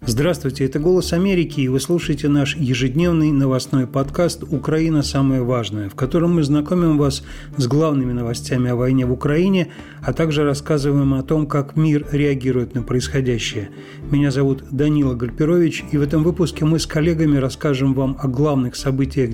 Здравствуйте, это «Голос Америки», и вы слушаете наш ежедневный новостной подкаст «Украина. Самое важное», в котором мы знакомим вас с главными новостями о войне в Украине, а также рассказываем о том, как мир реагирует на происходящее. Меня зовут Данила Гальперович, и в этом выпуске мы с коллегами расскажем вам о главных событиях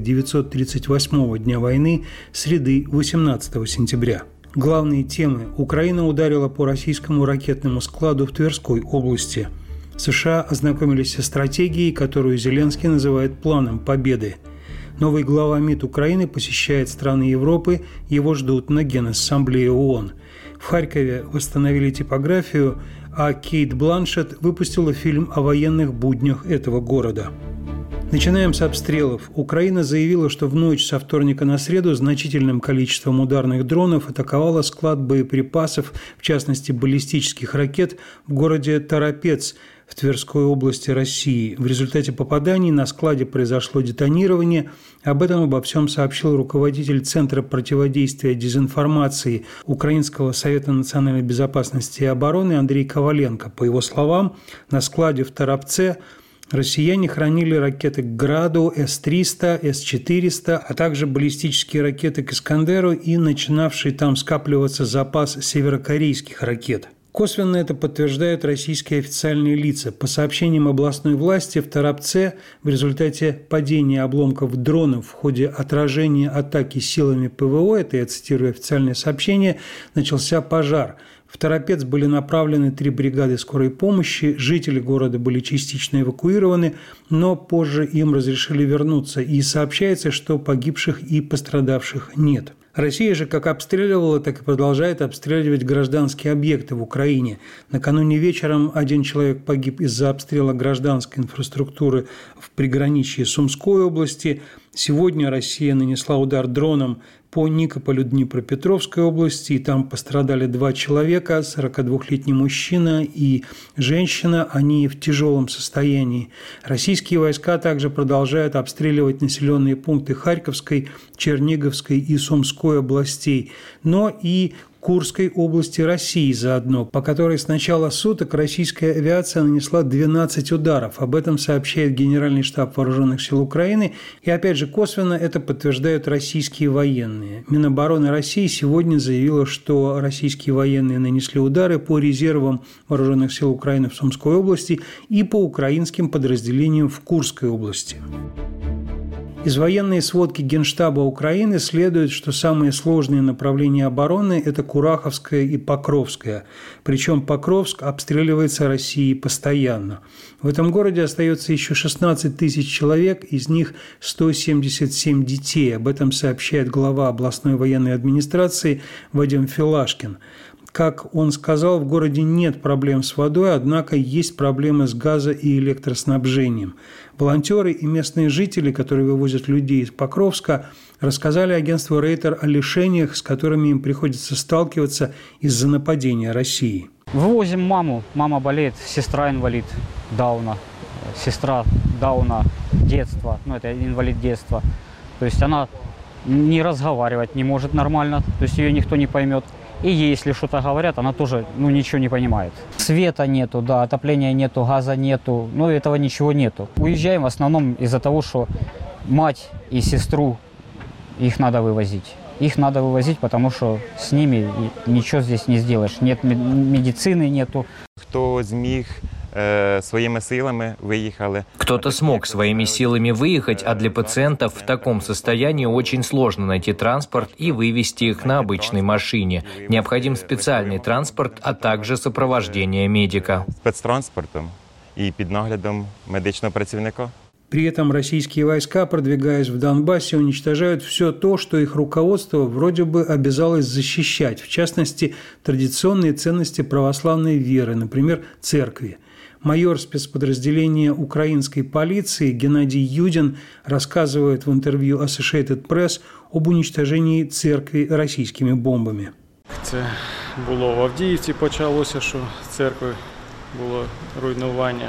938-го дня войны, среды 18 сентября. Главные темы. Украина ударила по российскому ракетному складу в Тверской области. США ознакомились со стратегией, которую Зеленский называет планом победы. Новый глава МИД Украины посещает страны Европы, его ждут на Генассамблее ООН. В Харькове восстановили типографию, а Кейт Бланшетт выпустила фильм о военных буднях этого города. Начинаем с обстрелов. Украина заявила, что в ночь со вторника на среду значительным количеством ударных дронов атаковала склад боеприпасов, в частности баллистических ракет, в городе Торопец в Тверской области России. В результате попаданий на складе произошло детонирование. Обо всем сообщил руководитель Центра противодействия дезинформации Украинского совета национальной безопасности и обороны Андрей Коваленко. По его словам, на складе в Торопце россияне хранили ракеты к «Граду», С-300, С-400, а также баллистические ракеты к «Искандеру» и начинавший там скапливаться запас северокорейских ракет. Косвенно это подтверждают российские официальные лица. По сообщениям областной власти, в Торопце в результате падения обломков дронов в ходе отражения атаки силами ПВО, это я цитирую официальное сообщение, начался пожар. В Торопец были направлены 3 бригады скорой помощи, жители города были частично эвакуированы, но позже им разрешили вернуться, и сообщается, что погибших и пострадавших нет. Россия же как обстреливала, так и продолжает обстреливать гражданские объекты в Украине. Накануне вечером 1 человек погиб из-за обстрела гражданской инфраструктуры в приграничье Сумской области. Сегодня Россия нанесла удар дроном по Никополю Днепропетровской области, и там пострадали 2 человека, 42-летний мужчина и женщина, они в тяжелом состоянии. Российские войска также продолжают обстреливать населенные пункты Харьковской, Черниговской и Сумской областей, но и Курской области России заодно, по которой с начала суток российская авиация нанесла 12 ударов. Об этом сообщает Генеральный штаб Вооруженных сил Украины, и опять же косвенно это подтверждают российские военные. Минобороны России сегодня заявила, что российские военные нанесли удары по резервам Вооруженных сил Украины в Сумской области и по украинским подразделениям в Курской области. Из военной сводки Генштаба Украины следует, что самые сложные направления обороны – это Кураховское и Покровское. Причем Покровск обстреливается Россией постоянно. В этом городе остается еще 16 тысяч человек, из них 177 детей. Об этом сообщает глава областной военной администрации Вадим Филашкин. Как он сказал, в городе нет проблем с водой, однако есть проблемы с газо- и электроснабжением. Волонтеры и местные жители, которые вывозят людей из Покровска, рассказали агентству Рейтер о лишениях, с которыми им приходится сталкиваться из-за нападения России. Вывозим маму. Мама болеет, сестра инвалид Дауна. Сестра Дауна детства, это инвалид детства. То есть она не разговаривать не может нормально, то есть ее никто не поймет. И если что-то говорят, она тоже ничего не понимает. Света нету, отопления нету, газа нету, этого ничего нету. Уезжаем в основном из-за того, что мать и сестру, их надо вывозить. Их надо вывозить, потому что с ними ничего здесь не сделаешь. Нет медицины, нету. Кто зміг своими силами выехали. Кто-то смог своими силами выехать, а для пациентов в таком состоянии очень сложно найти транспорт и вывести их на обычной машине. Необходим специальный транспорт, а также сопровождение медика. Спецтранспортом и под наглядом медичного працівника. При этом российские войска, продвигаясь в Донбассе, уничтожают все то, что их руководство вроде бы обязалось защищать, в частности, традиционные ценности православной веры, например, церкви. Майор спецподразделения украинской полиции Геннадий Юдин рассказывает в интервью Associated Press об уничтожении церкви российскими бомбами. Це було в Авдіївці, почалося, що церкви було руйнування.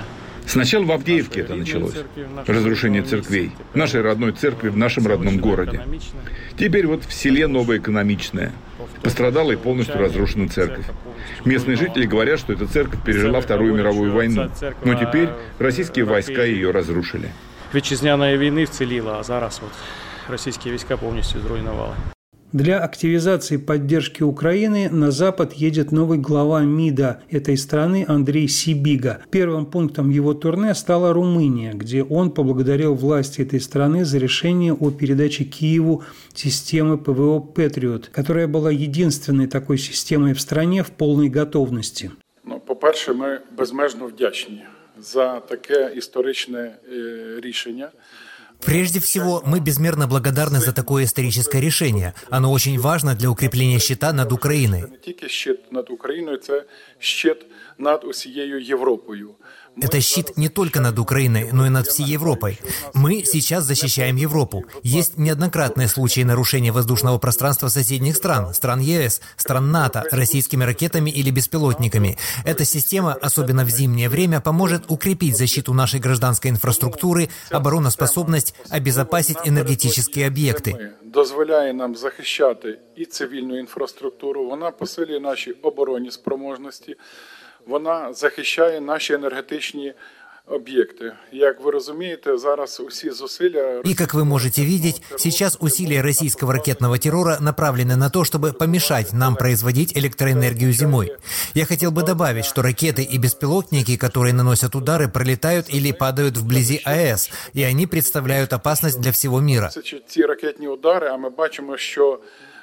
Сначала в Авдеевке это началось. Разрушение церквей. Нашей родной церкви в нашем родном городе. Теперь вот в селе Новоэкономичное. Пострадала и полностью разрушена церковь. Местные жители говорят, что эта церковь пережила Вторую мировую войну. Но теперь российские войска ее разрушили. Вітчизняної війни вціліла, а зараз російські війська повністю зруйнували. Для активизации поддержки Украины на Запад едет новый глава МИДа этой страны Андрей Сибига. Первым пунктом его турне стала Румыния, где он поблагодарил власти этой страны за решение о передаче Киеву системы ПВО «Патриот», которая была единственной такой системой в стране в полной готовности. По-перше, ми безмежно вдячні за таке історичне рішення. Прежде всего, мы безмерно благодарны за такое историческое решение. Оно очень важно для укрепления щита над Украиной. Не тільки щит над Україною, це щит над усією Європою. Это щит не только над Украиной, но и над всей Европой. Мы сейчас защищаем Европу. Есть неоднократные случаи нарушения воздушного пространства соседних стран ЕС, стран НАТО, российскими ракетами или беспилотниками. Эта система, особенно в зимнее время, поможет укрепить защиту нашей гражданской инфраструктуры, обороноспособность, обезопасить энергетические объекты. Дозволяє нам захищати і цивільну інфраструктуру, вона посилює наші оборонні спроможності, вона захищає наші енергетичні объекты. Как вы разумеете, зараз усі зусилля... И, как вы можете видеть, сейчас усилия российского ракетного террора направлены на то, чтобы помешать нам производить электроэнергию зимой. Я хотел бы добавить, что ракеты и беспилотники, которые наносят удары, пролетают или падают вблизи АЭС, и они представляют опасность для всего мира. Ці ракетні удари, а ми бачимо, що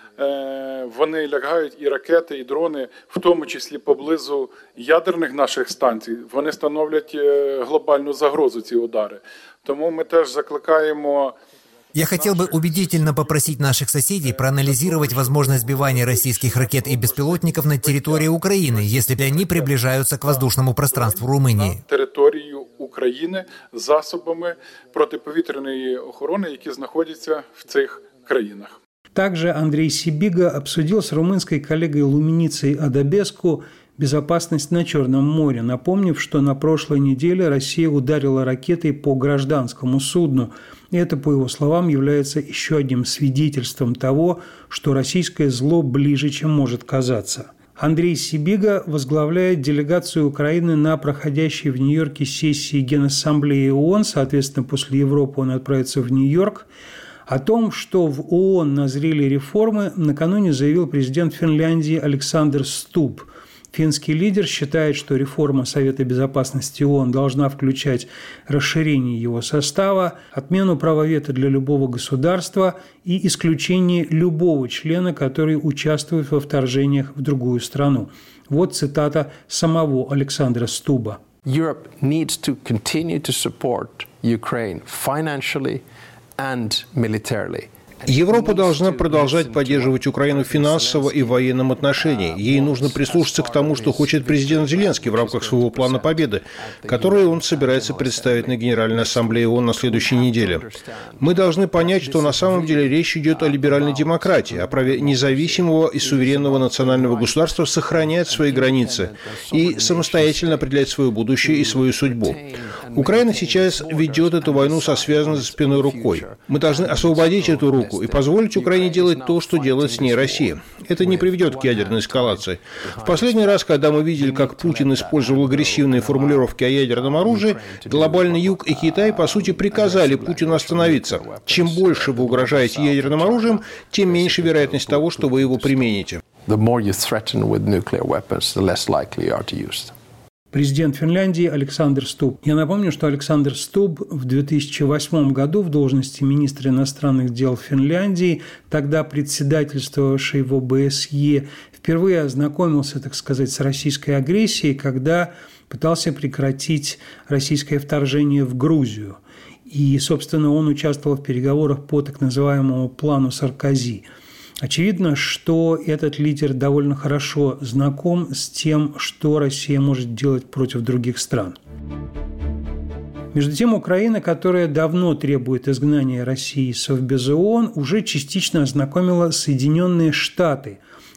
вони лягають і ракети, і дрони, в тому числі поблизу ядерних наших станцій. Вони становлять глобальну загрозу, ці удари. Тому ми теж закликаємо... Я хотел бы убедительно попросить наших соседей проанализировать возможность сбивания российских ракет и беспилотников на территории Украины, если они приближаются к воздушному пространству Румынии. Територію України засобами протиповітряної охорони, які знаходяться в цих країнах. Также Андрей Сибига обсудил с румынской коллегой Луминицей Адобеску безопасность на Черном море, напомнив, что на прошлой неделе Россия ударила ракетой по гражданскому судну. И это, по его словам, является еще одним свидетельством того, что российское зло ближе, чем может казаться. Андрей Сибига возглавляет делегацию Украины на проходящей в Нью-Йорке сессии Генассамблеи ООН. Соответственно, после Европы он отправится в Нью-Йорк. О том, что в ООН назрели реформы, накануне заявил президент Финляндии Александр Стуб. Финский лидер считает, что реформа Совета Безопасности ООН должна включать расширение его состава, отмену права вето для любого государства и исключение любого члена, который участвует во вторжениях в другую страну. Вот цитата самого Александра Стуба. Europe needs to continue to support Ukraine financially and militarily. Европа должна продолжать поддерживать Украину финансово и в военном отношении. Ей нужно прислушаться к тому, что хочет президент Зеленский в рамках своего плана победы, который он собирается представить на Генеральной Ассамблее ООН на следующей неделе. Мы должны понять, что на самом деле речь идет о либеральной демократии, о праве независимого и суверенного национального государства сохранять свои границы и самостоятельно определять свое будущее и свою судьбу. Украина сейчас ведет эту войну со связанной за спиной рукой. Мы должны освободить эту руку и позволить Украине делать то, что делает с ней Россия. Это не приведет к ядерной эскалации. В последний раз, когда мы видели, как Путин использовал агрессивные формулировки о ядерном оружии, глобальный Юг и Китай, по сути, приказали Путину остановиться. Чем больше вы угрожаете ядерным оружием, тем меньше вероятность того, что вы его примените. Президент Финляндии Александр Стуб. Я напомню, что Александр Стуб в 2008 году в должности министра иностранных дел Финляндии, тогда председательствовавший в ОБСЕ, впервые ознакомился, так сказать, с российской агрессией, когда пытался прекратить российское вторжение в Грузию. И, собственно, он участвовал в переговорах по так называемому плану Саркози. Очевидно, что этот лидер довольно хорошо знаком с тем, что Россия может делать против других стран. Между тем, Украина, которая давно требует изгнания России из Совбеза ООН, уже частично ознакомила Соединенные Штаты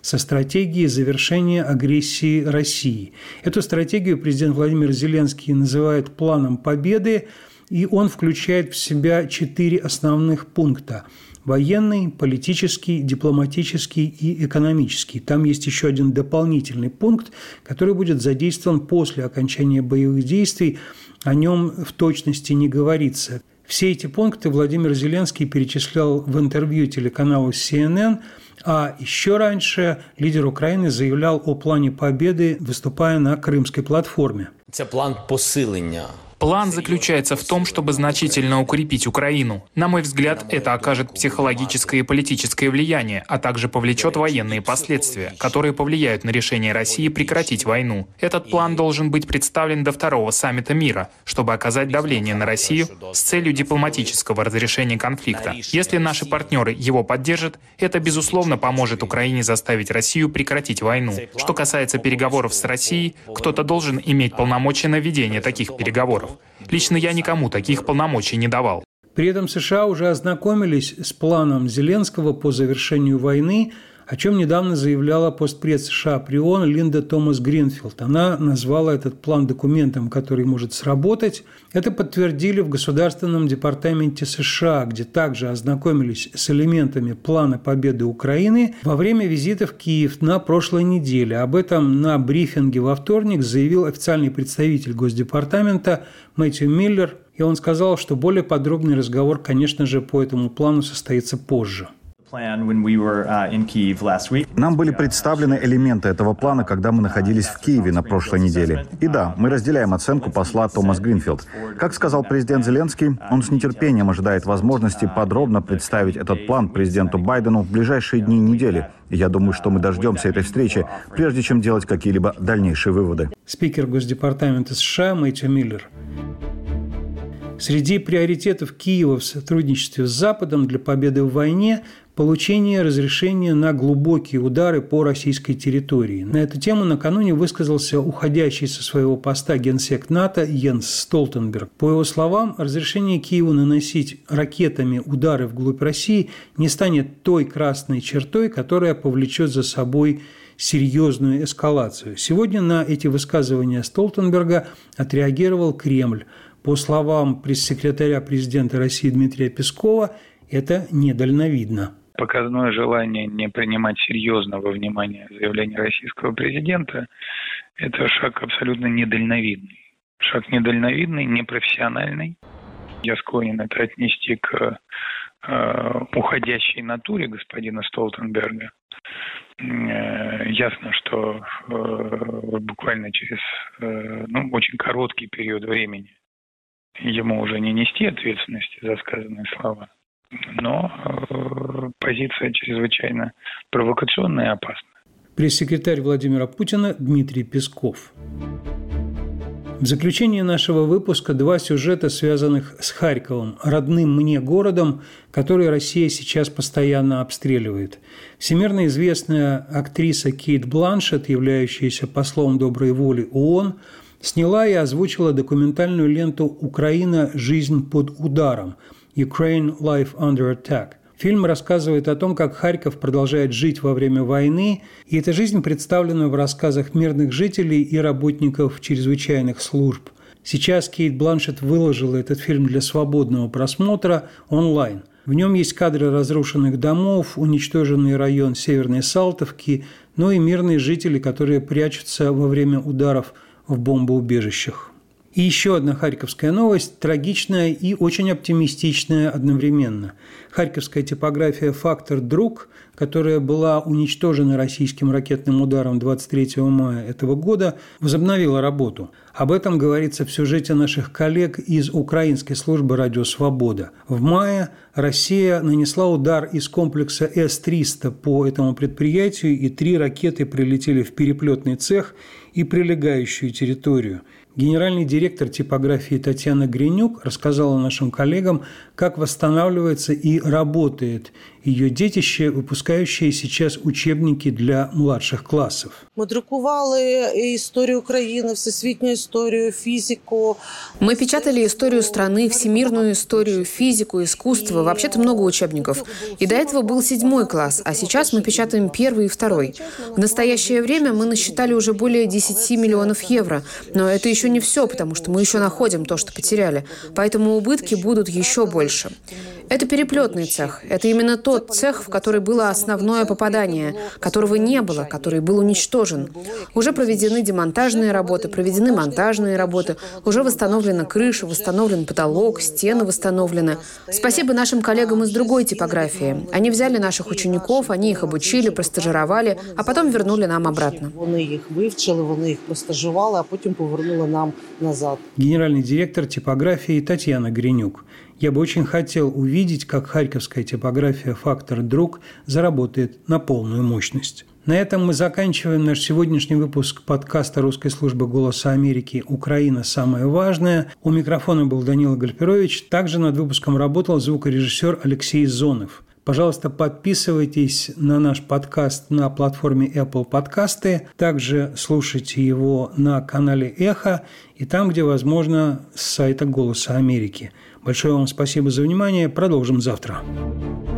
со стратегией завершения агрессии России. Эту стратегию президент Владимир Зеленский называет «Планом Победы», и он включает в себя 4 основных пункта – военный, политический, дипломатический и экономический. Там есть еще один дополнительный пункт, который будет задействован после окончания боевых действий. О нем в точности не говорится. Все эти пункты Владимир Зеленский перечислял в интервью телеканалу CNN, а еще раньше лидер Украины заявлял о плане победы, выступая на Крымской платформе. Это план посилення. План заключается в том, чтобы значительно укрепить Украину. На мой взгляд, это окажет психологическое и политическое влияние, а также повлечет военные последствия, которые повлияют на решение России прекратить войну. Этот план должен быть представлен до второго саммита мира, чтобы оказать давление на Россию с целью дипломатического разрешения конфликта. Если наши партнеры его поддержат, это, безусловно, поможет Украине заставить Россию прекратить войну. Что касается переговоров с Россией, кто-то должен иметь полномочия на ведение таких переговоров. Лично я никому таких полномочий не давал. При этом США уже ознакомились с планом Зеленского по завершению войны, о чем недавно заявляла постпред США при ООН Линда Томас-Гринфилд. Она назвала этот план документом, который может сработать. Это подтвердили в Государственном департаменте США, где также ознакомились с элементами плана победы Украины во время визита в Киев на прошлой неделе. Об этом на брифинге во вторник заявил официальный представитель Госдепартамента Мэтью Миллер, и он сказал, что более подробный разговор, конечно же, по этому плану состоится позже. Нам были представлены элементы этого плана, когда мы находились в Киеве на прошлой неделе. И да, мы разделяем оценку посла Томас Гринфилд. Как сказал президент Зеленский, он с нетерпением ожидает возможности подробно представить этот план президенту Байдену в ближайшие дни и недели. И я думаю, что мы дождемся этой встречи, прежде чем делать какие-либо дальнейшие выводы. Спикер Госдепартамента США Мэтью Миллер. Среди приоритетов Киева в сотрудничестве с Западом для победы в войне – получение разрешения на глубокие удары по российской территории. На эту тему накануне высказался уходящий со своего поста генсек НАТО Йенс Столтенберг. По его словам, разрешение Киеву наносить ракетами удары вглубь России не станет той красной чертой, которая повлечет за собой серьезную эскалацию. Сегодня на эти высказывания Столтенберга отреагировал Кремль. По словам пресс-секретаря президента России Дмитрия Пескова, это недальновидно. Показное желание не принимать серьезно во внимание заявление российского президента – это шаг абсолютно недальновидный. Шаг недальновидный, непрофессиональный. Я склонен это отнести к уходящей натуре господина Столтенберга. Ясно, что буквально через очень короткий период времени ему уже не нести ответственности за сказанные слова. Но позиция чрезвычайно провокационная и опасная. Пресс-секретарь Владимира Путина Дмитрий Песков. В заключение нашего выпуска 2 сюжета, связанных с Харьковом, родным мне городом, который Россия сейчас постоянно обстреливает. Всемирно известная актриса Кейт Бланшетт, являющаяся послом доброй воли ООН, сняла и озвучила документальную ленту «Украина. Жизнь под ударом» «Ukraine. Life Under Attack». Фильм рассказывает о том, как Харьков продолжает жить во время войны, и эта жизнь представлена в рассказах мирных жителей и работников чрезвычайных служб. Сейчас Кейт Бланшетт выложила этот фильм для свободного просмотра онлайн. В нем есть кадры разрушенных домов, уничтоженный район Северной Салтовки, но и мирные жители, которые прячутся во время ударов в бомбоубежищах. И еще одна харьковская новость, трагичная и очень оптимистичная одновременно. Харьковская типография «Фактор Друг», которая была уничтожена российским ракетным ударом 23 мая этого года, возобновила работу. Об этом говорится в сюжете наших коллег из украинской службы «Радио Свобода». В мае Россия нанесла удар из комплекса С-300 по этому предприятию, и 3 ракеты прилетели в переплетный цех и прилегающую территорию. Генеральный директор типографии Татьяна Гринюк рассказала нашим коллегам, как восстанавливается и работает ее детище, выпускающее сейчас учебники для младших классов. Мы друкували историю Украины, всесвітню историю, физику. Мы печатали историю страны, всемирную историю, физику, искусство, вообще-то много учебников. И до этого был 7 класс, а сейчас мы печатаем 1 и 2. В настоящее время мы насчитали уже более 10 миллионов евро. Но это еще не все, потому что мы еще находим то, что потеряли. Поэтому убытки будут еще больше. Это переплетный цех. Это именно тот цех, в который было основное попадание, которого не было, который был уничтожен. Уже проведены демонтажные работы, проведены монтажные работы, уже восстановлена крыша, восстановлен потолок, стены восстановлены. Спасибо нашим коллегам из другой типографии. Они взяли наших учеников, они их обучили, простажировали, а потом вернули нам обратно. Вони їх вивчили, вони їх простажували, а потім повернули нам назад. Генеральный директор типографии Татьяна Гринюк. Я бы очень хотел увидеть, как харьковская типография «Фактор Друк» заработает на полную мощность. На этом мы заканчиваем наш сегодняшний выпуск подкаста русской службы «Голоса Америки. Украина. Самое важное». У микрофона был Данила Гальперович. Также над выпуском работал звукорежиссер Алексей Зонов. Пожалуйста, подписывайтесь на наш подкаст на платформе Apple Podcasts. Также слушайте его на канале «Эхо» и там, где возможно, с сайта «Голоса Америки». Большое вам спасибо за внимание. Продолжим завтра.